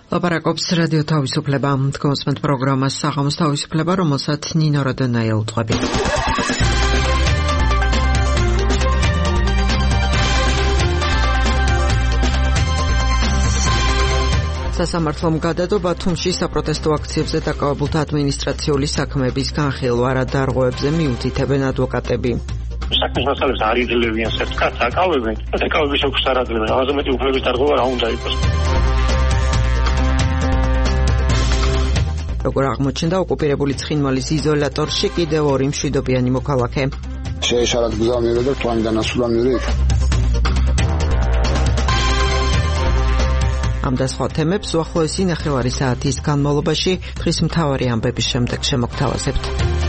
ლაპარაკობს რადიო თავისუფლება, თქვენს პროგრამას საღამოს თავისუფლება, რომელსაც ნინო როდონაია უტყვები. სასამართლომ გადადო ბათუმში საპროტესტო აქციებზე დაკავებულთა ადმინისტრაციული საქმეების განხილვა, რა დარღვევებზე მიუთითებენ ადვოკატები. საქმის მასალებს არ იძლევიან სერტიკატს აკავებენ, დაკავების ოქს არ აძლევენ, ამაზე მეტი უფლების დარღვევა რა უნდა იყოს. როგორ აღმოჩნდა ოკუპირებული ცხინვალის იზოლატორში კიდევ ორი მშვიდობიანი მოქალაქე. შეეშალათ გზა მივიდა და თვანი განასულა მივიდა. ამ და სხვა თემებს უახლოესი ნახევარი საათის განმავლობაში ხრის მთავარი ამბების შემდეგ შემოგთავაზებთ.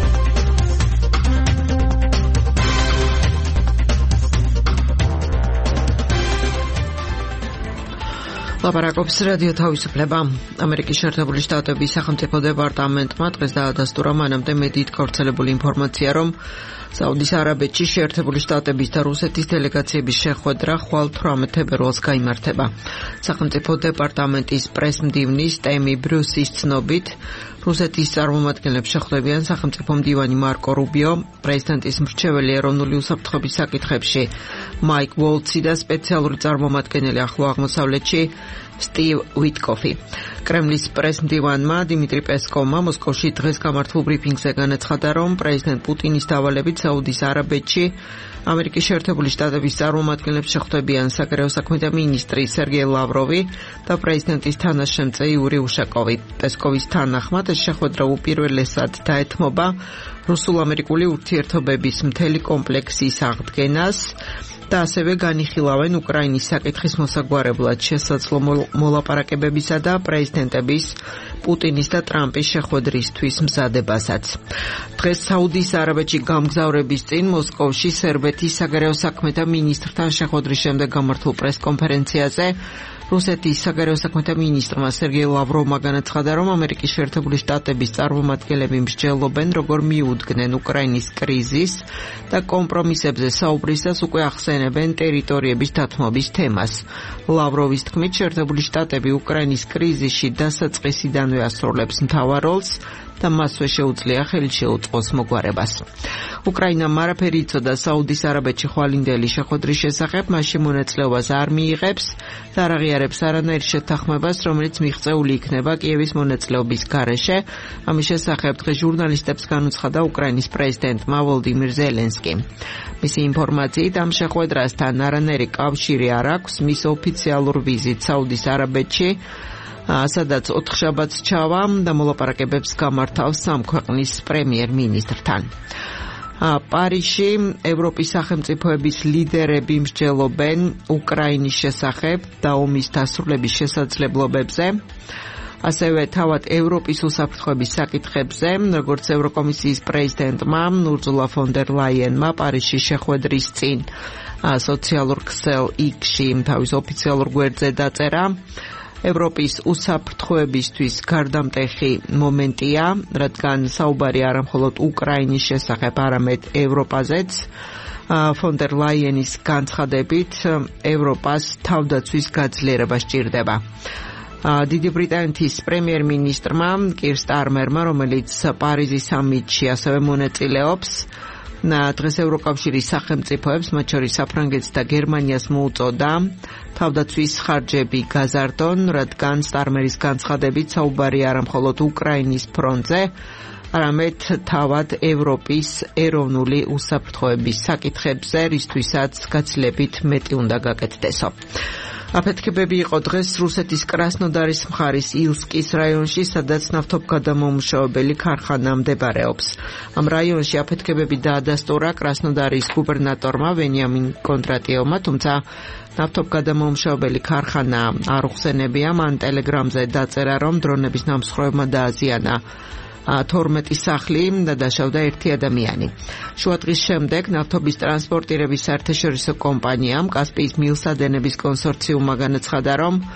ლაპარაკობს რადიო თავისუფლება. ამერიკის შეერთებული შტატების სახელმწიფო დეპარტამენტმა დღეს დაადასტურა მანამდე მედიით გავრცელებული ინფორმაცია, რომ საუდის არაბეთში შეერთებული შტატების და რუსეთის დელეგაციების შეხვედრა ხვალ 18 თებერვალს გაიმართება. სახელმწიფო დეპარტამენტის პრესმდივნის ტემი ბრუსის ცნობით, რუსეთის წარმომადგენლებს შეხვდებიან სახელმწიფო მდივანი მარკო რუბიო, პრეზიდენტის მრჩეველი ეროვნული უსაფრთხოების საკითხებში მაიკ ვოლცი და სპეციალური წარმომადგენელი ახლო აღმოსავლეთში სტივ ვიტკოფი. კრემლის პრესმდივანმა დიმიტრი პესკოვმა მოსკოვში დღეს გამართულ ბრიფინგზე განაცხადა, რომ პრეზიდენტ პუტინის დავალებით საუდის არაბეთში ამერიკის შეერთებული შტატების წარმომადგენლებს შეხვდებიან საგარეო საქმეთა მინისტრი სერგეი ლავროვი და პრეზიდენტის თანაშემწე იური უშაკოვი. პესკოვის თანახმად ეს შეხვედრა უპირველესად დაეთმობა რუსულ-ამერიკული ურთიერთობების მთელი კომპლექსის აღდგენას და ასევე განიხილავენ უკრაინის საკითხის მოსაგვარებლად შესაძლო მოლაპარაკებებისა და პრეზიდენტების პუტინის და ტრამპის შეხვედრისთვის მზადებასაც. დღეს საუდის არაბეთში გამგზავრების წინ მოსკოვში სერბეთის საგარეო საქმეთა მინისტრთან შეხვედრის შემდეგ გამართულ პრესკონფერენციაზე რუსეთის საგარეო საქმეთა მინისტრმა სერგეი ლავროვმა განაცხადა, რომ ამერიკის შეერთებული შტატების წარმომადგენლები მსჯელობენ, როგორ მიუდგნენ უკრაინის კრიზის და კომპრომისებზე საუბრისას უკვე ახსენებენ ტერიტორიების დათმობის თემას. ლავროვის თქმით, შეერთებული შტატები უკრაინის კრიზისში დასაწყისიდანვე ასრულებს მთავარ როლს და მასვე შეუძლია ხელი შეუწყოს მოგვარებას. უკრაინამ არაფერი იცოდა საუდის არაბეთში ხვალინდელი შეხვედრის შესახებ, მასში მონაწილეობას არ მიიღებს და არ აღიარებს არანაირ შეთანხმებას, რომელიც მიღწეული იქნება კიევის მონაწილეობის გარეშე. ამის შესახებ დღეს ჟურნალისტებს განუცხადა უკრაინის პრეზიდენტმა ვოლდიმირ ზელენსკი. მისი ინფორმაციით, ამ შეხვედრასთან არანაირი კავშირი არ აქვს მის ოფიციალურ ვიზიტს საუდის არაბეთში, სადაც ოთხშაბათს ჩავა და მოლაპარაკებებს გამართავს ამ ქვეყნის პრემიერ-მინისტრთან. პარიზში ევროპის სახელმწიფოების ლიდერები მსჯელობენ უკრაინის შესახებ და ომის დასრულების შესაძლებლობებზე, ასევე თავად ევროპის უსაფრთხოების საკითხებზე, როგორც ევროკომისიის პრეზიდენტმა ურზულა ფონ დერ ლაიენმა პარიზში შეხვედრის წინ სოციალურ ქსელ X-ში თავის ოფიციალურ გვერდზე დაწერა. ევროპის უსაფრთხოებისთვის გარდამტეხი მომენტია, რადგან საუბარი არა მხოლოდ უკრაინის შესახებ, არამედ ევროპაზეც. ფონ დერ ლაიენის განცხადებით, ევროპას თავდაცვის გაძლიერება სჭირდება. დიდი ბრიტანეთის პრემიერ-მინისტრმა კირ სტარმერმა, რომელიც პარიზის სამიტში ასევე მონაწილეობს, დღეს ევროკავშირის სახელმწიფოებს, მათ შორის საფრანგეთს და გერმანიას მოუწოდა თავდაცვის ხარჯები გაზარდონ, რადგან სტარმერის განცხადებით საუბარი არა მხოლოდ უკრაინის ფრონტზე, არამედ თავად ევროპის ეროვნული უსაფრთხოების საკითხებზე, რისთვისაც გაცილებით მეტი უნდა გაკეთდესო. აფეთქებები იყო დღეს რუსეთის კრასნოდარის მხარის ილსკის რაიონში, სადაც ნავთობგადამამუშავებელი ქარხანა მდებარეობს. ამ რაიონში აფეთქებები დაადასტურა კრასნოდარის გუბერნატორმა ვენიამინ კონდრატიევმა, თუმცა ნავთობგადამამუშავებელი ქარხანა არ უხსენებია. მან ტელეგრამზე დაწერა, რომ დრონების ნამსხვრევებმა დააზიანა 12 სახლი და დაშავდა 1 ადამიანი. შუადღის შემდეგ ნავთობის ტრანსპორტირების საერთაშორისო კომპანიამ კასპიის მილსადენების კონსორციუმმა განაცხადა, რომ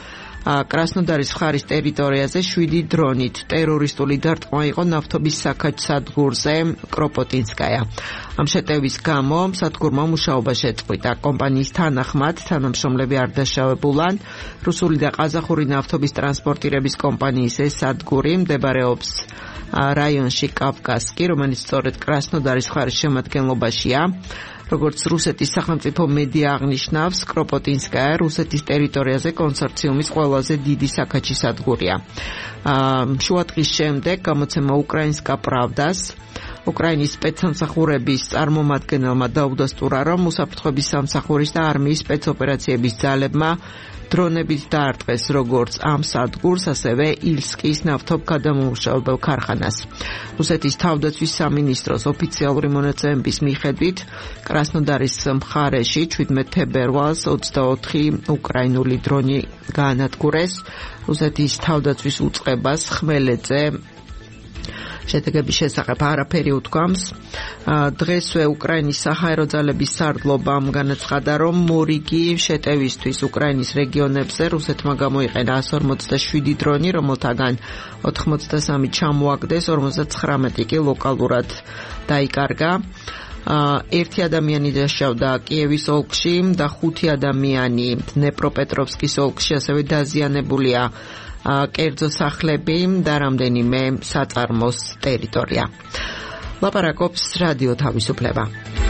კრასნოდარის მხარის ტერიტორიაზე 7 დრონით ტერორისტული დარტყმა იყო ნავთობის საქაჩ სადგურზე კროპოტინსკაია. ამ შეტევის გამო სადგურმა მუშაობა შეწყვიტა. კომპანიის თანახმად თანამშრომლები არ დაშავებულან. რუსული და ყაზახური ნავთობის ტრანსპორტირების კომპანიის ეს სადგური მდებარეობს რაიონში კავკასკი, რომელიც სწორედ კრასნოდარის მხარის შემადგენლობაშია. როგორც რუსეთის სახელმწიფო მედია აღნიშნავს, კროპოტინსკაია რუსეთის ტერიტორიაზე კონსორციუმის ყველაზე დიდი საქაჩი სადგურია. შუადღის შემდეგ გამოცემა უკრაინსკა პრავდას უკრაინის სპეცსამსახურების წარმომადგენელმა დაუდასტურა, რომ უსაფრთხოების სამსახურის და არმიის სპეცოპერაციების ძალებმა დრონებით დაარტყეს როგორც ამ სადგურს, ასევე ილსკის ნავთობგადამამუშავებელ ქარხანას. რუსეთის თავდაცვის სამინისტროს ოფიციალური მონაცემების მიხედვით, კრასნოდარის მხარეში 17 თებერვალს 24 უკრაინული დრონი გაანადგურეს. რუსეთის თავდაცვის უწყებას ხმელეთზე შედეგების შესახებ არაფერი უთქვამს. დღესვე უკრაინის საჰაერო ძალების სარდლობამ განაცხადა, რომ მორიგი შეტევისთვის უკრაინის რეგიონებზე რუსეთმა გამოიყენა 147 დრონი, რომელთაგან 83 ჩამოაგდეს, 59 კი ლოკალურად დაიკარგა. 1 ადამიანი დაშავდა კიევის ოლქში და 5 ადამიანი დნეპროპეტროვსკის ოლქში, ასევე დაზიანებულია კერძო სახლები და რამდენიმე საწარმოს ტერიტორია. ლაპარაკობს რადიო თავისუფლება.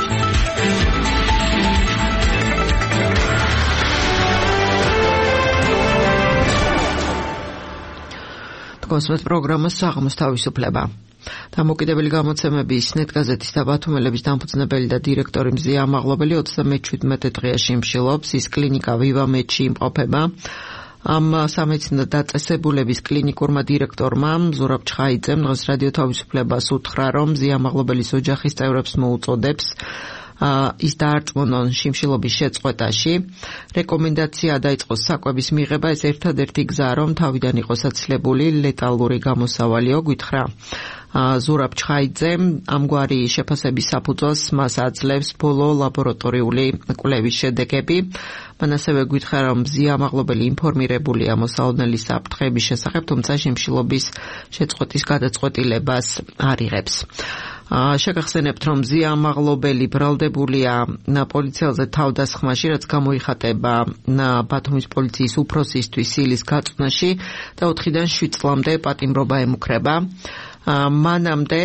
თქვენს პროგრამა საღამოს თავისუფლება. დამოუკიდებელი გამოცემების ნეტგაზეთის და ბათუმელების დამფუძნებელი და დირექტორი მზია ამაღლობელი 37 დღეა შიმშილობს. ის კლინიკა ვივამედში იმყოფება. ამ სამედიცინო დაწესებულების კლინიკურმა დირექტორმა ზურაბ ჩხაიძემ დღეს რადიო თავისუფლებას უთხრა, რომ მზია ამაღლობელის ოჯახის წევრებს მოუწოდებს ის დაარწმუნონ შიმშილობის შეწყვეტაში. რეკომენდაცია დაიწყოს საკვების მიღება, ეს ერთადერთი გზაა, რომ თავიდან იყოს აცილებული ლეტალური გამოსავალიო, გითხრა ზურაბ ჩხაიძემ. ამგვარი შეფასების საფუძველს მას აძლევს ბოლო ლაბორატორიული კვლევის შედეგები. მან ასევე გითხრა, რომ მზია ამაღლობელი ინფორმირებულია მოსალოდნელი საფრთხეების შესახებ, თუმცა შიმშილობის შეწყვეტის გადაწყვეტილებას არ იღებს. შეგახსენებთ, რომ მზია ამაღლობელი ბრალდებულია პოლიციელზე თავდასხმაში, რაც გამოიხატება ბათუმის პოლიციის უფროსისთვის სილის გაწვნაში და 4-დან 7 წლამდე პატიმრობა ემუქრება. მანამდე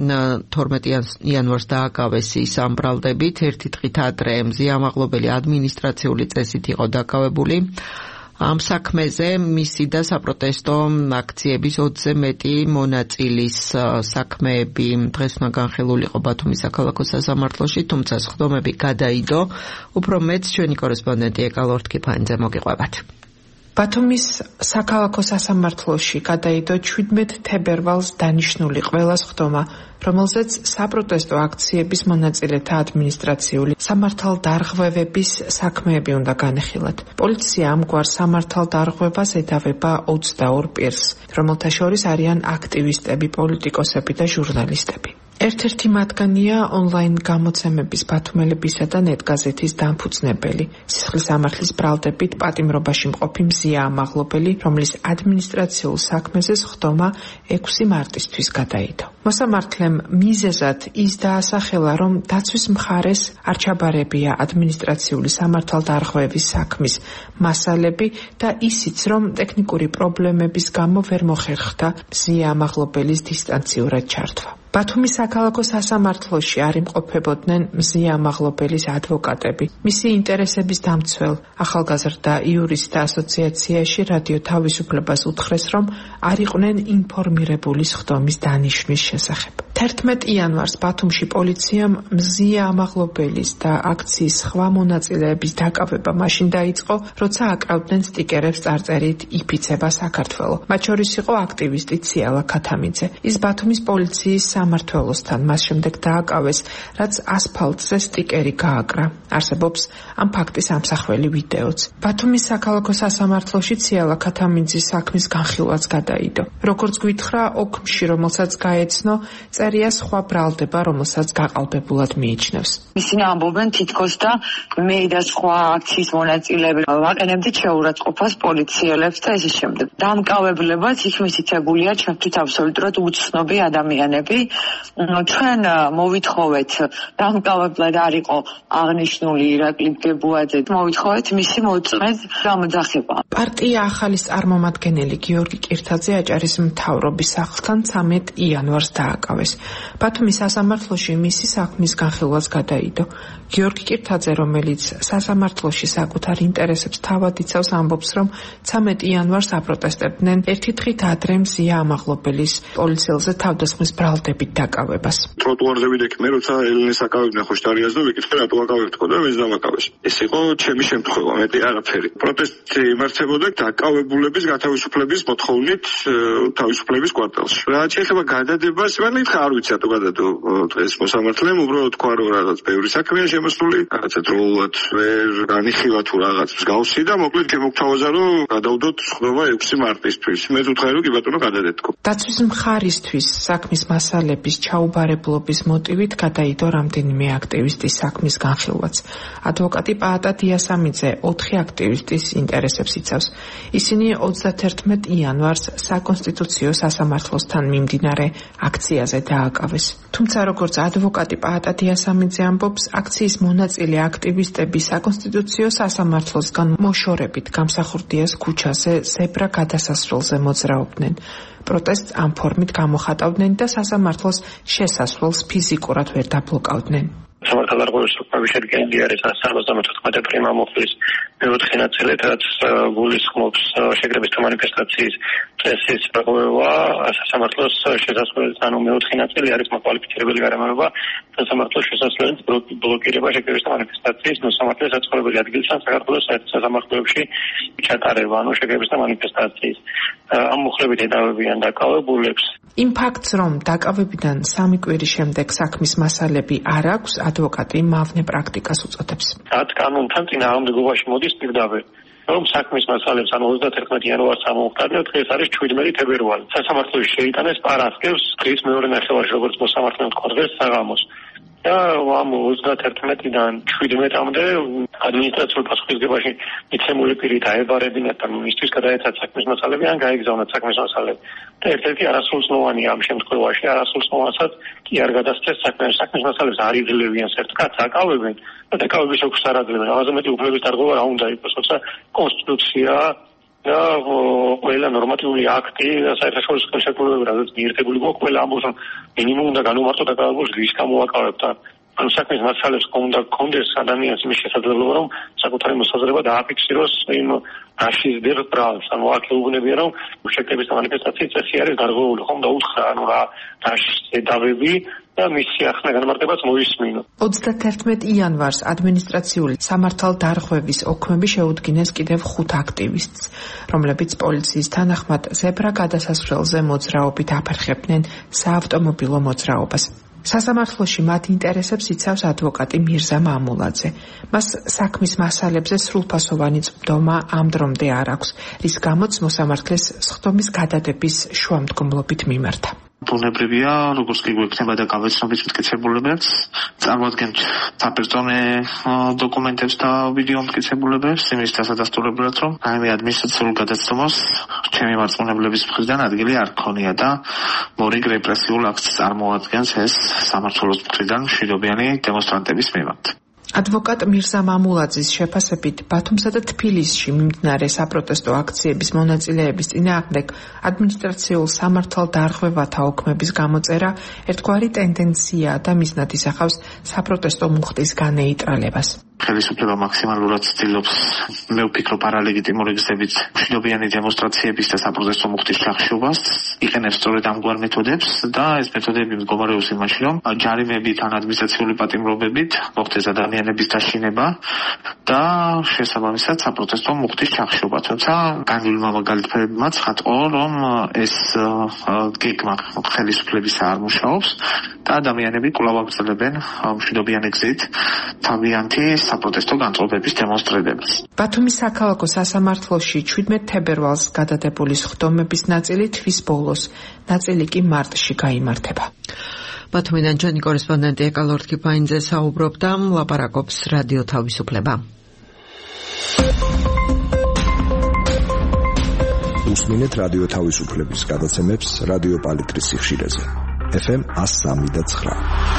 12 იანვარს დააკავეს ის ამ ბრალდებით, ერთი დღით ადრე მზია ამაღლობელი ადმინისტრაციული წესით იყო დაკავებული. ამ საქმეზე მისი და საპროტესტო აქციების 20-ზე მეტი მონაწილის საქმეები დღეს უნდა განხილულიყო ბათუმის საქალაქო სასამართლოში, თუმცა სხდომები გადაიდო. უფრო მეტს ჩვენი კორესპონდენტი ეკალ ორთქიფანიძე მოგიყვებათ. ბათუმის საქალაქო სასამართლოში გადაიდო 17 თებერვალს დანიშნული ყველა სხდომა, რომელზეც საპროტესტო აქციების მონაწილეთა ადმინისტრაციული სამართალდარღვევების საქმეები უნდა განეხილათ. პოლიცია ამგვარ სამართალდარღვევას ედავება 22 პირს, რომელთა შორის არიან აქტივისტები, პოლიტიკოსები და ჟურნალისტები. ერთ-ერთი მათგანია ონლაინ გამოცემების ბათუმელებისა და ნეტგაზეთის დამფუძნებელი, სისხლის სამართლის ბრალდებით პატიმრობაში მყოფი მზია ამაღლობელი, რომლის ადმინისტრაციულ საქმეზე სხდომა 6 მარტისთვის გადაიდო. მოსამართლემ მიზეზად ის დაასახელა, რომ დაცვის მხარეს არ ჩაბარებია ადმინისტრაციული სამართალდარღვევის საქმის მასალები და ისიც, რომ ტექნიკური პრობლემების გამო ვერ მოხერხდა მზია ამაღლობელის დისტანციურად ჩართვა. ბათუმის საქალაქო სასამართლოში არ იმყოფებოდნენ მზია ამაღლობელის ადვოკატები. მისი ინტერესების დამცველ ახალგაზრდა იურისტთა ასოციაციაში რადიო თავისუფლებას უთხრეს, რომ არ იყვნენ ინფორმირებული სხდომის დანიშვნის შესახებ. 11 იანვარს ბათუმში პოლიციამ მზია ამაღლობელის და აქციის სხვა მონაწილეების დაკავება მაშინ დაიწყო, როცა აკრავდნენ სტიკერებს წარწერით იფიცება საქართველო. მათ შორის იყო აქტივისტი ციალა ქათამიძე. ის ბათუმის პოლიციის სამმართველოსთან მას შემდეგ დააკავეს, რაც ასფალტზე სტიკერი გააკრა. არსებობს ამ ფაქტის ამსახველი ვიდეოც. ბათუმის საქალაქო სასამართლოში ციალა ქათამიძის საქმის განხილვაც გადაიდო. როგორც გვითხრა, ოქმში, რომელსაც გაეცნო, დაწერია სხვა ბრალდება, რომელსაც გაყალბებულად მიიჩნევს. ისინი ამბობენ თითქოს და მე და სხვა აქციის მონაწილეები ვაყენებდით შეურაცხყოფას პოლიციელებს და ესე შემდეგ. დამკავებლებად იქ მითითებულია ჩვენთვის აბსოლუტურად უცნობი ადამიანები. ჩვენ მოვითხოვეთ დამკავებლად არ იყო აღნიშნული ირაკლი გებუაძე. მოვითხოვეთ მისი მოწმედ გამოძახება. პარტია ახალის წარმომადგენელი გიორგი კირთაძე აჭარის მთავრობის სახლთან 13 იანვარს დააკავეს. ბათუმის სასამართლოში მისი საქმის განხილვაც გადაიდო. გიორგი კირთაძე, რომელიც სასამართლოში საკუთარ ინტერესებს თავად იცავს, ამბობს, რომ 13 იანვარს აპროტესტებდნენ ერთი დღით ადრე მზია ამაღლობელის პოლიციელზე თავდასხმის ბრალდებით დაკავებას. ტროტუარზე ვიდექი მე, როცა ელენეს აკავებდნენ ხოშტარიას და ვიკითხე რატო აკავებთქო და მეც დამაკავეს. ეს იყო ჩემი შემთხვევა, მეტი არაფერი. პროტესტი იმართებოდა დაკავებულების გათავისუფლების მოთხოვნით თავისუფლების კვარტალში. რაც შეიძლება გადადებას, მანქანა არ ვიცი რატო გადადო დღეს მოსამართლემ, უბრალოდ თქვა რომ რაღაც ბევრი საქმეა შემოსული, რაღაცა დროულად ვერ განიხილა თუ რაღაც მსგავსი და მოკლედ გემოგთავაზა რომ გადავდოთ ხდობა 6 მარტისთვის. მე ვუთხარი რომ კი ბატონო გადადეთქო. დაცვის მხარისთვის საქმის მასალების ჩაუბარებლობის მოტივით გადაიდო რამდენიმე აქტივისტის საქმის განხილვაც. ადვოკატი პაატა დიასამიძე 4 აქტივისტის ინტერესებს იცავს. ისინი 31 იანვარს საკონსტიტუციო სასამართლოსთან მიმდინარე აქციაზე დააკავეს. თუმცა როგორც ადვოკატი პაატა დიასამიძე ამბობს, აქციის მონაწილე აქტივისტები საკონსტიტუციო სასამართლოსგან მოშორებით გამსახურდიას ქუჩაზე ზებრა გადასასვლელზე მოძრაობდნენ. პროტესტს ამ ფორმით გამოხატავდნენ და სასამართლოს შესასვლელს ფიზიკურად ვერ დაბლოკავდნენ. სამართალდარღვევის საკუთარი შედგენილი არის 174 პრიმა მოხლის მეოთხე ნაწილით, რაც გულისხმობს შეკრებისთა მანიფესტაციის წესის პრობლემა სასამართლოს შესასვლელს, ანუ მეოთხე ნაწილი არის მოკვალიფიცირებელი გარემოება სასამართლოს შესასვლელის ბლოკირება შეკრებისთა მანიფესტაციის მოსამართლეს საცხოვრებელი ადგილსა საქართველოს სასამართლოებში ჩატარება, ანუ შეკრებისთა მანიფესტაციის. ამ მოხლებით ედავებიან დაკავებულებს. იმ ფაქტს, რომ დაკავებიდან 3 კვირის შემდეგ საქმის მასალები არ აქვს, ადვოკატი მავნე პრაქტიკას უწოდებს. რაც კანონთან წინააღმდეგობაში მოდის პირდაპირ. რომ საქმის მასალებს ანუ 31 იანვარს ამოვხდარდეთ, დღეს არის 17 თებერვალი. სასამართლოში შეიტანეს პარასკევს დღის მეორე ნახევარში, როგორც მოსამართლემ თქვა დღეს საღამოს. და ამ 31-დან 17-მდე ადმინისტრაციულ პასუხისმგებაში მიცემული პირი დაებარებინათ და მისთვის გადაეცათ საქმის მასალები ან გაეგზავნათ საქმის მასალები. და ერთ-ერთი არასრულწლოვანია ამ შემთხვევაში, არასრულწლოვანსაც კი არ გადასცეს საქმის მასალებს არ იძლევიან სერტიკატს აკავებენ და დაკავების ოქს არ აძლევენ. ამაზე მეტი უფლების დარღვევა რა უნდა იყოს, როცა კონსტიტუცია და ყველა ნორმატიული აქტი და საერთაშორისო ხელშეკრულებები, რაც მიერთებული გვაქვს, ყველა ამბობს, რომ მინიმუმ უნდა განუმარტო დაკავებულს რის გამოვაკავებთ. ანუ საქმის მასალებს უნდა გქონდეს ადამიანს იმის შესაძლებლობა, რომ საკუთარი მოსაზრება დააფიქსიროს იმ რაშიზდებ ბრალს. ანუ აქ ეუბნებიან, რომ შეკრების მანიფესტაციის წესი არის გარღვეული, ხომ და უთხრა, ანუ რა შედავები და მისი ახლა განმარტებაც მოისმინო. 31 იანვარს ადმინისტრაციული სამართალდარღვევის ოქმები შეუდგინეს კიდევ 5 აქტივისტს, რომლებიც პოლიციის თანახმად ზებრა გადასასვლელზე მოძრაობით აფერხებდნენ საავტომობილო მოძრაობას. სასამართლოში მათ ინტერესებს იცავს ადვოკატი მირზა მამულაძე. მას საქმის მასალებზე სრულფასოვანი წვდომა ამ დრომდე არ აქვს, რის გამოც მოსამართლეს სხდომის გადადების შუამდგომლობით მიმართა. ბუნებრივია, როგორც კი გვექნება და გავეცნობით მტკიცებულებებს, წარმოადგენთ საპერსონე დოკუმენტებს და ვიდეო მტკიცებულებებს, იმის დასადასტურებლად, რომ რაიმე ადმინისტრაციულ გადაცემას ჩემი მარწმუნებლების მხრიდან ადგილი არ ქონია და მორიგ რეპრესიულ აქტს წარმოადგენს ეს სამართლოს მხრიდან მშვიდობიანი დემონსტრანტების მიმართ. ადვოკატ მირზა მამულაძის შეფასებით, ბათუმსა და თბილისში მიმდინარე საპროტესტო აქციების მონაწილეების წინააღმდეგ ადმინისტრაციულ სამართალდარღვევათა ოქმების გამოწერა ერთგვარი ტენდენციაა და მიზნად ისახავს საპროტესტო მუხტის განეიტრალებას. ხელისუფლება მაქსიმალურად ცდილობს, მე ვფიქრობ, არალეგიტიმური გზებით მშვიდობიანი დემონსტრაციების და საპროტესტო მუხტის ჩახშობას, იყენებს სწორედ ამგვარ მეთოდებს და ეს მეთოდები მდგომარეობს იმაში, რომ ჯარიმებით ან ადმინისტრაციული პატიმრობებით მოხდეს ადამიანების დაშინება და შესაბამისად საპროტესტო მუხტის ჩახშობა. თუმცა განვლილმა მაგალითებმა ცხადყო, რომ ეს გეგმა ხელისუფლების არ მუშაობს და ადამიანები კვლავ აგრძელებენ მშვიდობიანი გზით თავიანთი საპროტესტო განწყობების დემონსტრირებას. ბათუმის საქალაქო სასამართლოში 17 თებერვალს გადადებული სხდომების ნაწილი თვის ბოლოს, ნაწილი კი მარტში გაიმართება. ბათუმიდან ჩვენი კორესპონდენტი ეკალორ კიფაინძე საუბრობდა, ლაპარაკობს რადიო თავისუფლება. უსმინეთ რადიო თავისუფლების გადაცემებს რადიო პალიტრის სიხშირეზე. FM 103.9.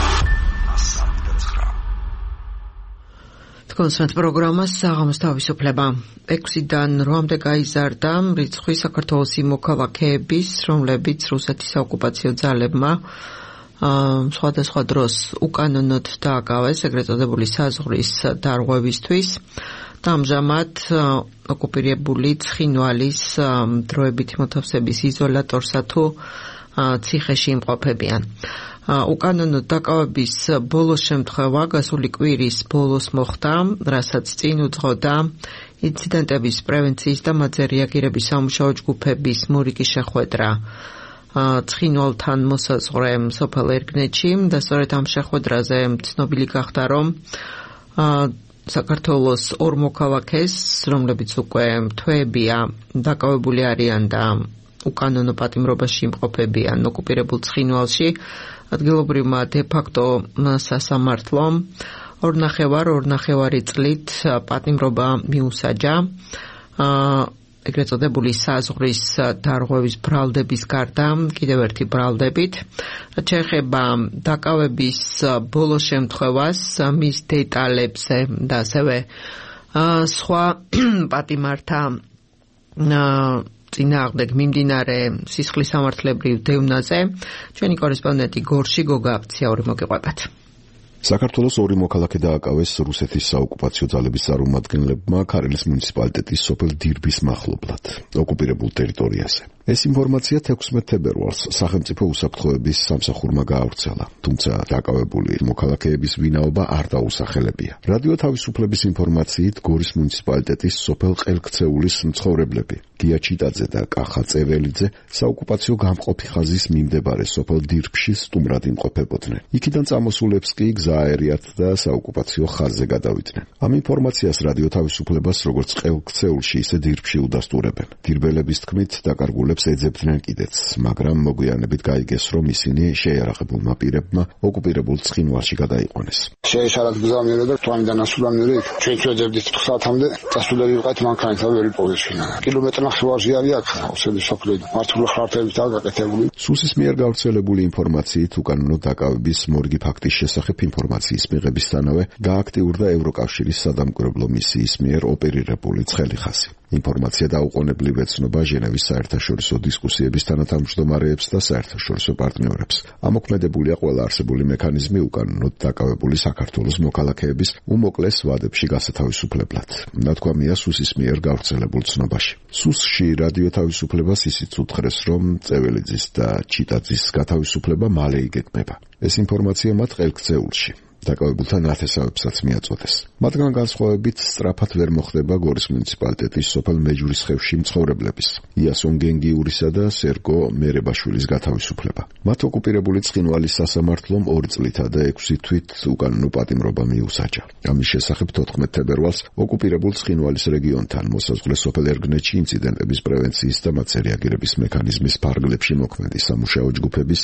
კონსერტ პროგრამას საღამოს თავისუფლება. 6-დან 8-მდე გაიზარდა რიცხვი საქართველოს იმ მოქალაქეების, რომლებიც რუსეთის საოკუპაციო ძალებმა სხვადასხვა დროს უკანონოდ დააკავეს ეგრეთ წოდებული საზღვრის დარღვევისთვის. და ამჟამად ოკუპირებული ცხინვალის დროებითი მოთავსების იზოლატორსა თუ ციხეში იმყოფებიან. უკანონოდ დაკავების ბოლოს შემთხვევა გასული კვირის ბოლოს მოხდა, რასაც წინ უძღოდა ინციდენტების პრევენციის და მათზე რეაგირების სამუშაო ჯგუფების მორიგი შეხვედრა ცხინვალთან მოსაზღვრე სოფელ ერგნეთში და სწორედ ამ შეხვედრაზე ცნობილი გახდა, რომ საქართველოს ორ მოქალაქეს, რომლებიც უკვე თვეებია დაკავებული არიან და უკანონო პატიმრობაში იმყოფებიან ოკუპირებულ ცხინვალში, ადგილობრივმა დე-ფაქტო სასამართლომ 2.5 წლით პატიმრობა მიუსაჯა. ეგრეთ წოდებული საზღვრის დარღვევის ბრალდების გარდა კიდევ ერთი ბრალდებით. შეეხება დაკავების ბოლო შემთხვევას, მის დეტალებზე და ასევე სხვა პატიმართა წინააღმდეგ მიმდინარე სისხლის სამართლებრივ დევნაზე ჩვენი კორესპონდენტი გორში გოგა აფციური მოგიყვებათ. საქართველოს ორი მოქალაქე დააკავეს რუსეთის საოკუპაციო ძალების წარმომადგენლებმა ქარელის მუნიციპალიტეტის სოფელ დირბის მახლობლად, ოკუპირებულ ტერიტორიაზე. ეს ინფორმაცია 16 თებერვალს სახელმწიფო უსაფრთხოების სამსახურმა გაავრცელა, თუმცა დაკავებული მოქალაქეების ვინაობა არ დაუსახელებია. რადიო თავისუფლების ინფორმაციით გორის მუნიციპალიტეტის სოფელ ყელქცეულის მცხოვრებლები გია ჩიტაძე და კახა წეველიძე საოკუპაციო გამყოფი ხაზის მიმდებარე სოფელ დირბში სტუმრად იმყოფებოდნენ. იქიდან წამოსულებს კი გზა აერიათ და საოკუპაციო ხაზზე გადავიდნენ. ამ ინფორმაციას რადიო თავისუფლებას როგორც ყელქცეულში, ისე დირბში udastureben. დირბელების თქმით, დაკარგულებს ეძებდნენ კიდეც, მაგრამ მოგვიანებით გაიგეს, რომ ისინი შეიარაღებულმა პირებმა ოკუპირებულ ცხინვალში გადაიყვანეს. შეეშალათ გზავნილი და თვამიდან ასულამდე ჩვენ ეძებდით 9 საათამდე დასულები ვიყავით მანქანით ვერ პოზიცინა. კილომეტრი ნახევარში აქ ხავსები სოფლი მართული ხარტებით აგაკეთებული. სუსის მიერ გავრცელებული ინფორმაციით უკანონო დაკავების მორიგი ფაქტის შესახებ ინფორმაციის მიღებისთანავე გააქტიურდა ევროკავშირის სადამკვირვებლო მისიის მიერ ოპერირებული ცხელი ხაზი. ინფორმაცია დაუყოვნებლივ ეცნობა ჟენევის საერთაშორისო დისკუსიების თანათავმჯდომარეებს და საერთაშორისო პარტნიორებს. ამოქმედებულია ყველა არსებული მექანიზმი უკანონოდ დაკავებული საქართველოს მოქალაქეების უმოკლეს ვადებში გასათავისუფლებლად. ნათქვამია სუსის მიერ გავრცელებულ ცნობაში. სუსში რადიო თავისუფლებას ისიც უთხრეს, რომ წეველიძის და ჩიტაძის გათავისუფლება მალე იგეგმება. ეს ინფორმაცია მათ ყელქცეულში დაკავებულთა ნათესავებსაც მიაწოდეს. მათგან განსხვავებით სწრაფად ვერ მოხდება გორის მუნიციპალიტეტის სოფელ მეჯურისხევში მცხოვრებლების იასონ გენგიურისა და სერგო მერებაშვილის გათავისუფლება. მათ ოკუპირებული ცხინვალის სასამართლომ 2 წლითა და 6 თვით უკანონო პატიმრობა მიუსაჯა. ამის შესახებ 14 თებერვალს ოკუპირებულ ცხინვალის რეგიონთან მოსაზღვრე სოფელ ერგნეთში ინციდენტების პრევენციის და მათზე რეაგირების მექანიზმის ფარგლებში მოქმედი სამუშაო ჯგუფების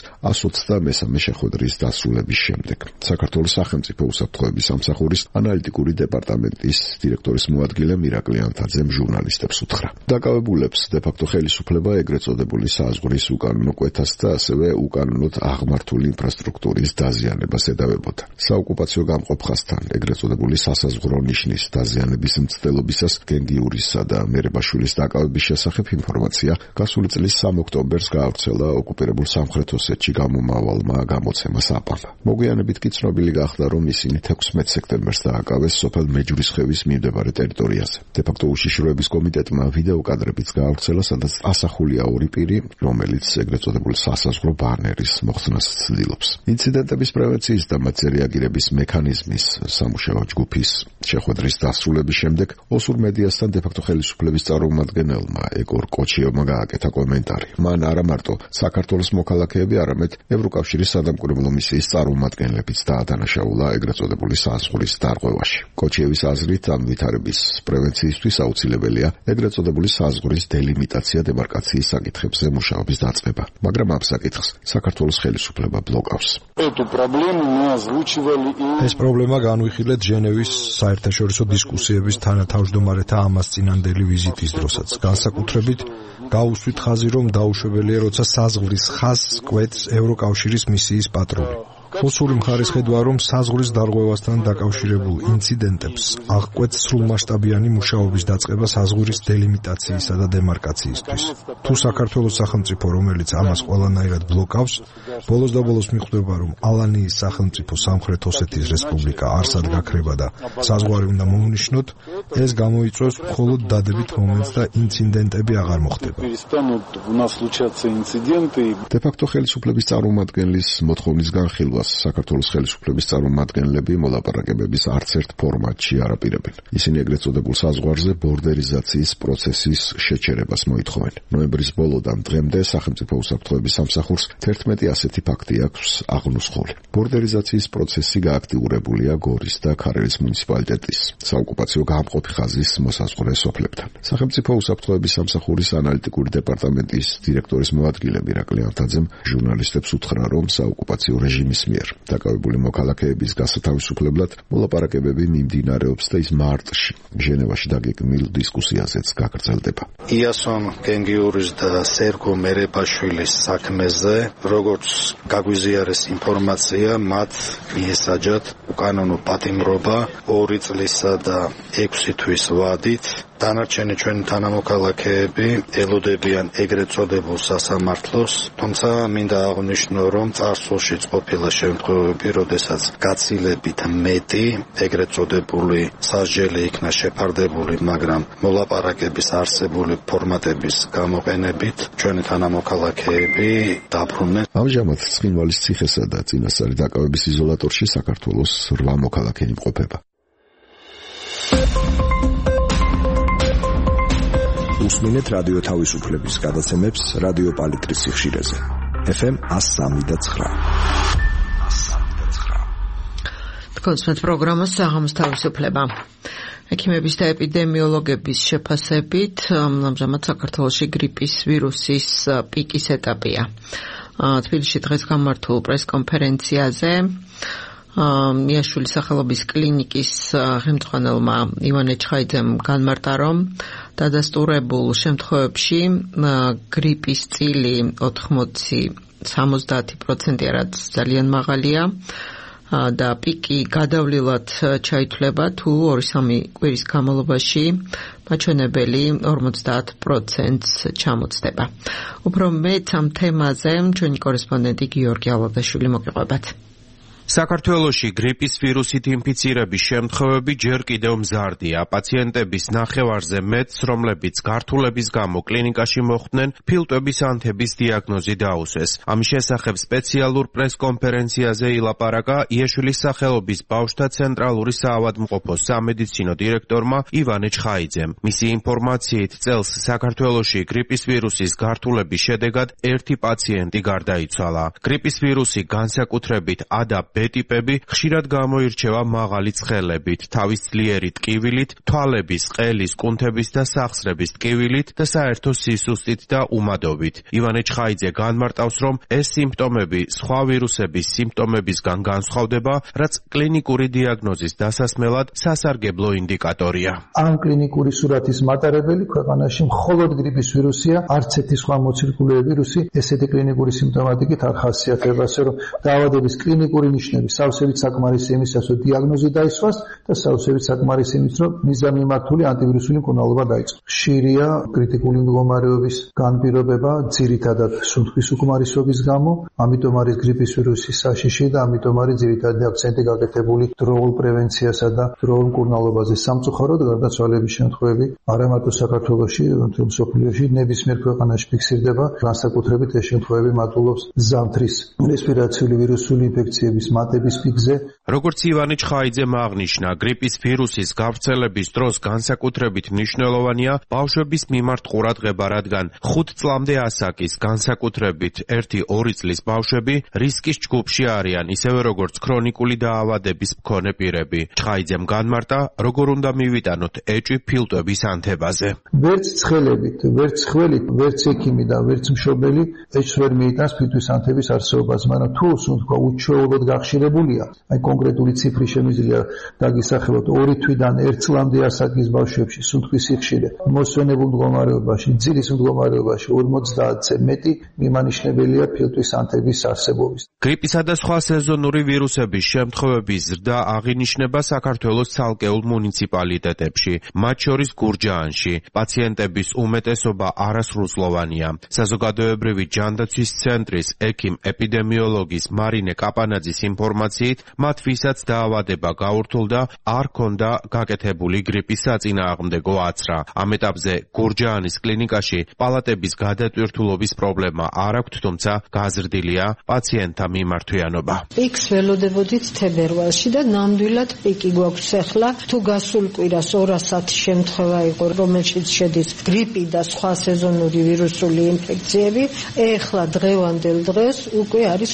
123 შეხვედრის დასრულების შემდეგ საქართველოს სახელმწიფო უსაფრთხოების სამსახურის ანალიტიკური დეპარტამენტის დირექტორის მოადგილე მირაკლი ანთაძემ ჟურნალისტებს უთხრა. დაკავებულებს დე-ფაქტო ხელისუფლება ეგრეთ წოდებული საზღვრის უკანონო კვეთას და ასევე უკანონოდ აღმართული ინფრასტრუქტურის დაზიანებას ედავებოდა. საოკუპაციო გამყოფ ხაზთან ეგრეთ წოდებული სასაზღვრო ნიშნის დაზიანების მცდელობისას გენგიურისა და მერებაშვილის დაკავების შესახებ ინფორმაცია გასული წლის 3 ოქტომბერს გაავრცელა ოკუპირებულ სამხრეთ ოსეთში გამომავალმა გამოცემას აპამ. მოგვიანებით კი ცნობილი გახდა, რომ ისინი 16 სექტემბერს დააკავეს სოფელ მეჯურისხევის მიმდებარე ტერიტორიაზე. დე-ფაქტო უშიშროების კომიტეტმა ვიდეო კადრებიც გაავრცელა, სადაც ასახულია ორი პირი, რომელიც ეგრეთ წოდებული სასაზღვრო ბანერის მოხსნას ცდილობს. ინციდენტების პრევენციის და მათზე რეაგირების მექანიზმის სამუშაო ჯგუფის შეხვედრის დასრულების შემდეგ ოსურ მედიასთან დე-ფაქტო ხელისუფლების წარმომადგენელმა ეგორ კოჩიოვმა გააკეთა კომენტარი. მან არა მარტო საქართველოს მოქალაქეები, არამედ ევროკავშირის სადამკვირვებლო მისიის წარმომადგენლებიც დაადანაშაულა ეგრეთ წოდებული საზღვრის დარღვევაში. კოჩიევის აზრით, ამ ვითარების პრევენციისთვის აუცილებელია ეგრეთ წოდებული საზღვრის დელიმიტაცია დემარკაციის საკითხებზე მუშაობის დაწყება, მაგრამ ამ საკითხს საქართველოს ხელისუფლება ბლოკავს. ეს პრობლემა განვიხილეთ ჟენევის საერთაშორისო დისკუსიების თანათავმჯდომარეთა ამასწინანდელი ვიზიტის დროსაც. განსაკუთრებით გაუსვით ხაზი, რომ დაუშვებელია, როცა საზღვრის ხაზს კვეთს ევროკავშირის მისიის პატრული. ოსური მხარის ხედვა, რომ საზღვრის დარღვევასთან დაკავშირებულ ინციდენტებს აღკვეთს სრულმასშტაბიანი მუშაობის დაწყება საზღვრის დელიმიტაციისა და დემარკაციისთვის. თუ საქართველოს სახელმწიფო, რომელიც ამას ყველანაირად ბლოკავს, ბოლოს და ბოლოს მიხვდება, რომ ალანიის სახელმწიფო სამხრეთ ოსეთის რესპუბლიკა არსად გაქრება და საზღვარი უნდა მოუნიშნოთ, ეს გამოიწვევს მხოლოდ დადებით მომენტს და ინციდენტები აღარ მოხდება. დე-ფაქტო ხელისუფლების წარმომადგენლის მოთხოვნის განხილვას საქართველოს ხელისუფლების წარმომადგენლები მოლაპარაკებების არც ერთ ფორმატში არ აპირებენ. ისინი ეგრეთ წოდებულ საზღვარზე ბორდერიზაციის პროცესის შეჩერებას მოითხოვენ. ნოემბრის ბოლოდან დღემდე სახელმწიფო უსაფრთხოების სამსახურს 11 ასეთი ფაქტი აქვს აღნუსხოლი. ბორდერიზაციის პროცესი გააქტიურებულია გორის და ქარელის მუნიციპალიტეტის საოკუპაციო გამყოფი ხაზის მოსაზღვრე სოფლებთან. სახელმწიფო უსაფრთხოების სამსახურის ანალიტიკური დეპარტამენტის დირექტორის მოადგილე მირაკლი ანთაძემ ჟურნალისტებს უთხრა, რომ საოკუპაციო რეჟიმის მიერ დაკავებული მოქალაქეების გასათავისუფლებლად მოლაპარაკებები მიმდინარეობს და ის მარტში ჟენევაში დაგეგმილ დისკუსიაზეც გაგრძელდება. იასონ გენგიურის და სერგო მერებაშვილის საქმეზე, როგორც გაგვიზიარეს ინფორმაცია, მათ მიესაჯათ უკანონო პატიმრობა 2 წლისა და 6 თვის ვადით. დანარჩენი ჩვენი თანამოქალაქეები ელოდებიან ეგრეთ წოდებულ სასამართლოს, თუმცა მინდა აღვნიშნო, რომ წარსულშიც ყოფილა შემთხვევები, როდესაც გაცილებით მეტი ეგრეთ წოდებული სასჯელი იქნა შეფარდებული, მაგრამ მოლაპარაკების არსებული ფორმატების გამოყენებით ჩვენი თანამოქალაქეები დაბრუნდნენ. ამჟამად ცხინვალის ციხესა და წინასწარი დაკავების იზოლატორში საქართველოს 8 მოქალაქე იმყოფება. უსმინეთ რადიო თავისუფლების გადაცემებს რადიო პალიტრის სიხშირეზე. FM 103.9. კონსულტ პროგრამა საღამოს თავისუფლება. ექიმების და ეპიდემიოლოგების შეფასებით ამჟამად საქართველოში გრიპის ვირუსის პიკის ეტაპია. თბილისში დღეს გამართულ პრესკონფერენციაზე მიაშვილის სახელობის კლინიკის ხელმძღვანელმა ივანე ჩხაიძემ განმარტა, რომ დადასტურებულ შემთხვევებში გრიპის წილი 80-70% რაც ძალიან მაღალია და პიკი გადავლილად ჩაითვლება თუ 2-3 კვირის განმავლობაში მაჩვენებელი 50%-ს ჩამოწდება. უფრო მეტ ამ თემაზე ჩვენი კორესპონდენტი გიორგი ალადაშვილი მოგიყვებათ. საქართველოში გრიპის ვირუსით ინფიცირების შემთხვევები ჯერ კიდევ მზარდია. პაციენტების ნახევარზე მეტს, რომლებიც გართულების გამო კლინიკაში მოხვდნენ, ფილტვების ანთების დიაგნოზი დაუსვეს. ამის შესახებ სპეციალურ პრესკონფერენციაზე ილაპარაკა იაშვილის სახელობის ბავშვთა ცენტრალური საავადმყოფოს სამედიცინო დირექტორმა ივანე ჩხაიძემ. მისი ინფორმაციით, წელს საქართველოში გრიპის ვირუსის გართულების შედეგად 1 პაციენტი გარდაიცვალა. გრიპის ვირუსი განსაკუთრებით A და B ტიპები ხშირად გამოირჩევა მაღალი ცხელებით, თავის ძლიერი ტკივილით, თვალების, ყელის, კუნთების და სახსრების ტკივილით და საერთო სისუსტით და უმადობით. ივანე ჩხაიძე განმარტავს, რომ ეს სიმპტომები სხვა ვირუსების სიმპტომებისგან განსხვავდება, რაც კლინიკური დიაგნოზის დასასმელად სასარგებლო ინდიკატორია. ამ კლინიკური სურათის მატარებელი ქვეყანაში მხოლოდ გრიპის ვირუსია, არც ერთი სხვა მოცირკულე ვირუსი ესეთი კლინიკური სიმპტომატიკით არ ხასიათდება, ასე რომ დაავადების კლინიკური ნიშნები სავსებით საკმარისი იმისას, რომ დიაგნოზი დაისვას და სავსებით საკმარისი იმის, რომ მიზანმიმართული ანტივირუსული მკურნალობა დაიწყოს. ხშირია კრიტიკული მდგომარეობის განპირობება, ძირითადად სუნთქვის უკმარისობის გამო, ამიტომ არის გრიპის ვირუსის საშიში და ამიტომ არის ძირითადი აქცენტი გაკეთებული დროულ პრევენციასა და დროულ მკურნალობაზე. სამწუხაროდ გარდაცვალების შემთხვევები არა მარტო საქართველოში, მთელ მსოფლიოში ნებისმიერ ქვეყანაში ფიქსირდება. განსაკუთრებით ეს შემთხვევები მატულობს ზამთრის რესპირაციული ვირუსული ინფექციების მატების პიკზე. როგორც ივანე ჩხაიძემ აღნიშნა, გრიპის ვირუსის გავრცელების დროს განსაკუთრებით მნიშვნელოვანია ბავშვების მიმართ ყურადღება, რადგან 5 წლამდე ასაკის, განსაკუთრებით 1-2 წლის ბავშვები რისკის ჯგუფში არიან, ისევე როგორც ქრონიკული დაავადების მქონე პირები. ჩხაიძემ განმარტა, როგორ უნდა მივიტანოთ ეჭვი ფილტვების ანთებაზე. ვერც ცხელებით, ვერც ხველით, ვერც ექიმი და ვერც მშობელი ეჭვს ვერ მიიტანს ფილტვის ანთების არსებობას, მაგრამ თუ თქვა უჩვეულოდ გახშირებულია, აი კონკრეტული ციფრი შემიძლია დაგისახელოთ 2 თვიდან 1 წლამდე ასაკის ბავშვებში სუნთქვის სიხშირე მოსვენებულ მდგომარეობაში, ძილის მდგომარეობაში 50-ზე მეტი მიმანიშნებელია ფილტვის ანთების არსებობის. გრიპისა და სხვა სეზონური ვირუსების შემთხვევების ზრდა აღინიშნება საქართველოს ცალკეულ მუნიციპალიტეტებში, მათ შორის გურჯაანში. პაციენტების უმეტესობა არასრულწლოვანია. საზოგადოებრივი ჯანდაცვის ცენტრის ექიმ-ეპიდემიოლოგის მარინე კაპანაძის ინფორმაციით, მათ ვისაც დაავადება გაურთულდა, არ ქონდა გაკეთებული გრიპის საწინააღმდეგო აცრა. ამ ეტაპზე გურჯაანის კლინიკაში პალატების გადატვირთულობის პრობლემა არ აქვთ, თუმცა გაზრდილია პაციენტთა მიმართვიანობა. პიკს ველოდებოდით თებერვალში და ნამდვილად პიკი გვაქვს ახლა. თუ გასულ კვირას 200 შემთხვევა იყო, რომელშიც შედის გრიპი და სხვა სეზონური ვირუსული ინფექციები, ეხლა დღევანდელ დღეს უკვე არის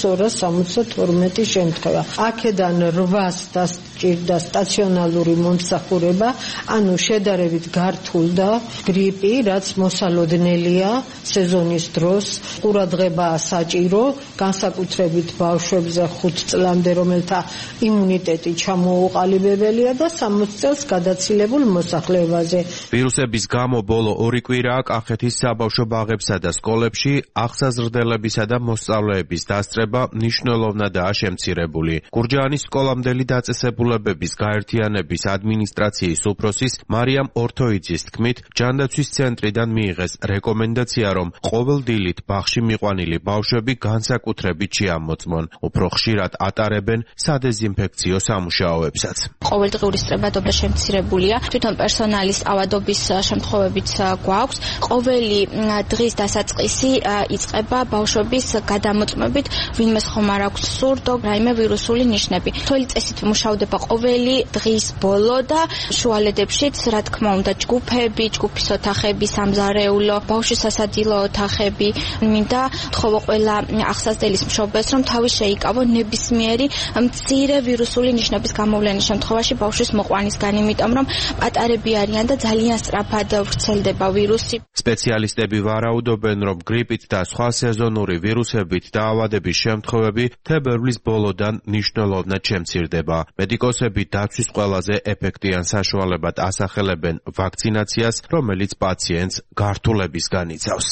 272 შემთხვევა. აქედან 800 დასჭირდა სტაციონალური მომსახურება, ანუ შედარებით გართულდა გრიპი, რაც მოსალოდნელია სეზონის დროს. ყურადღებაა საჭირო, განსაკუთრებით ბავშვებზე 5 წლამდე, რომელთა იმუნიტეტი ჩამოუყალიბებელია და 60 წელს გადაცილებულ მოსახლეობაზე. ვირუსების გამო ბოლო 2 კვირაა კახეთის საბავშვო ბაღებსა და სკოლებში აღსაზრდელებისა და მოსწავლეების დასწრება მნიშვნელოვნადაა შემცირებული. გურჯაანის სკოლამდელი დაწესებულებების გაერთიანების ადმინისტრაციის უფროსის მარიამ ორთოიძის თქმით, ჯანდაცვის ცენტრიდან მიიღეს რეკომენდაცია, რომ ყოველ დილით ბაღში მიყვანილი ბავშვები განსაკუთრებით შეამოწმონ. უფრო ხშირად ატარებენ სადეზინფექციო სამუშაოებსაც. ყოველდღიური სწრებადობა შემცირებულია, თვითონ პერსონალის ავადობის შემთხვევებიც გვაქვს. ყოველი დღის დასაწყისი იწყება ბავშვების გადამოწმებით, ვინმეს ხომ არ აქვს სურდო, რაიმე ვირუსული ნიშნები. თველი წესით მუშავდება ყოველი დღის ბოლო და შუალედებშიც, რა თქმა უნდა, ჯგუფები, ჯგუფის ოთახები, სამზარეულო, ბავშვის სასადილო ოთახები. მინდა თხოვო ყველა აღსაზრდელის მშობელს, რომ თავი შეიკავო ნებისმიერი მცირე ვირუსული ნიშნების გამოვლენის შემთხვევაში ბავშვის მოყვანისგან, იმიტომ რომ პატარები არიან და ძალიან სწრაფად ვრცელდება ვირუსი. სპეციალისტები ვარაუდობენ, რომ გრიპით და სხვა სეზონური ვირუსებით დაავადების შემთხვევები თებერვლის ბოლოდან მნიშვნელოვნად შემცირდება. მედიკოსები დაცვის ყველაზე ეფექტიან საშუალებად ასახელებენ ვაქცინაციას, რომელიც პაციენტს გართულებისგან იცავს.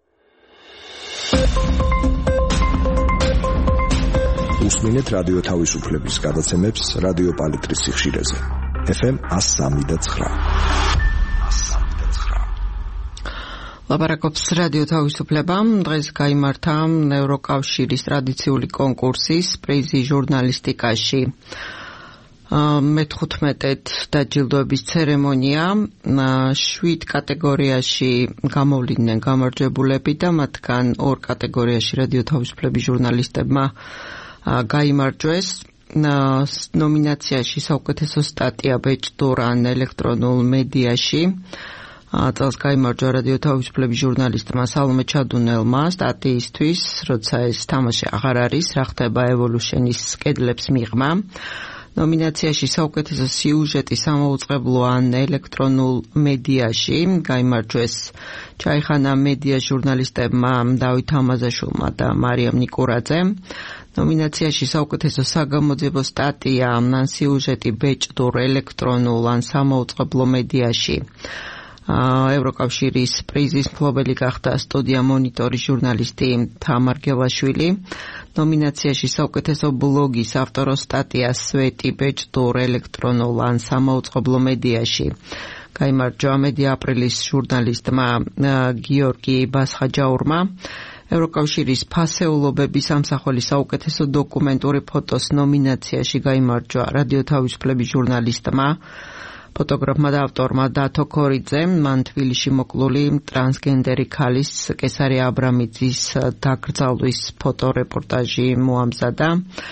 უსმინეთ რადიო თავისუფლების გადაცემებს რადიო პალიტრის სიხშირეზე. FM 103.9. ლაპარაკობს რადიო თავისუფლება. დღეს გაიმართა ევროკავშირის ტრადიციული კონკურსის პრიზი ჟურნალისტიკაში. მე-15 დაჯილდოების ცერემონია. 7 კატეგორიაში გამოვლიდნენ გამარჯვებულები და მათგან 2 კატეგორიაში რადიო თავისუფლების ჟურნალისტებმა გაიმარჯვეს. ნომინაციაში საუკეთესო სტატია ბეჭდურან ელექტრონულ მედიაში. წელს გაიმარჯვა რადიო თავისუფლების ჟურნალისტმა სალომე ჩადუნელმა სტატიისთვის, როცა ეს თამაში აღარ არის, რა ხდება Evolution-ის კედლებს მიღმა. ნომინაციაში საუკეთესო სიუჟეტი სამაუწყებლო ან ელექტრონულ მედიაში გაიმარჯვეს ჩაიხანა მედია ჟურნალისტებმა დავით ამაზაშვილმა და მარიამ ნიკურაძე. ნომინაციაში საუკეთესო საგამოძიებო სტატია ან სიუჟეტი ბეჭდურ ელექტრონულ ან სამაუწყებლო მედიაში. ევროკავშირის პრიზის მფლობელი გახდა სტუდია მონიტორის ჟურნალისტი თამარ გელაშვილი. ნომინაციაში საუკეთესო ბლოგის ავტორო სტატია სვეტი ბეჭდურ ელექტრონულ ან სამაუწყებლო მედიაში. გაიმარჯვა მედია აპრილის ჟურნალისტმა გიორგი ბასხაჯაურმა. ევროკავშირის ფასეულობების სამსახურის საუკეთესო დოკუმენტური ფოტოს ნომინაციაში გაიმარჯვა რადიო თავისუფლების ჟურნალისტმა. ფოტოგრაფმა და ავტორმა დათო ქორიძემ მან თბილისში მოკლული ტრანსგენდერი ქალის კესარი აბრამიძის დაკრძალვის ფოტორეპორტაჟი მოამზადა.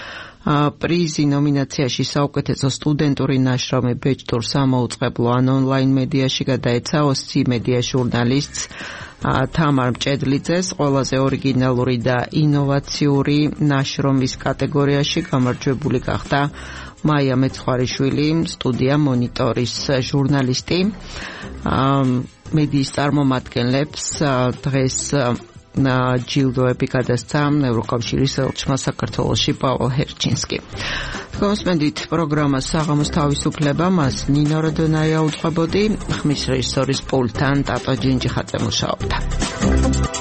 პრიზი ნომინაციაში საუკეთესო სტუდენტური ნაშრომი ბეჭდურ სამოუწყებლო ან ონლაინ მედიაში გადაეცა ოსცი მედია ჟურნალისტს თამარ მჭედლიძეს ყველაზე ორიგინალური და ინოვაციური ნაშრომის კატეგორიაში გამარჯვებული გახდა მაია მეცხვარიშვილი, სტუდია მონიტორის ჟურნალისტი. მედიის წარმომადგენლებს დღეს ჯილდოები გადასცა ევროკავშირის ელჩმა საქართველოში პავლო ჰერჩინსკი. გასმენდით პროგრამას საღამოს თავისუფლება, მას ნინო როდონაია უძღვებოდი, ხმის რეჟისორის პულტთან ტატო ჯინჯი ხაწე მუშაობდა.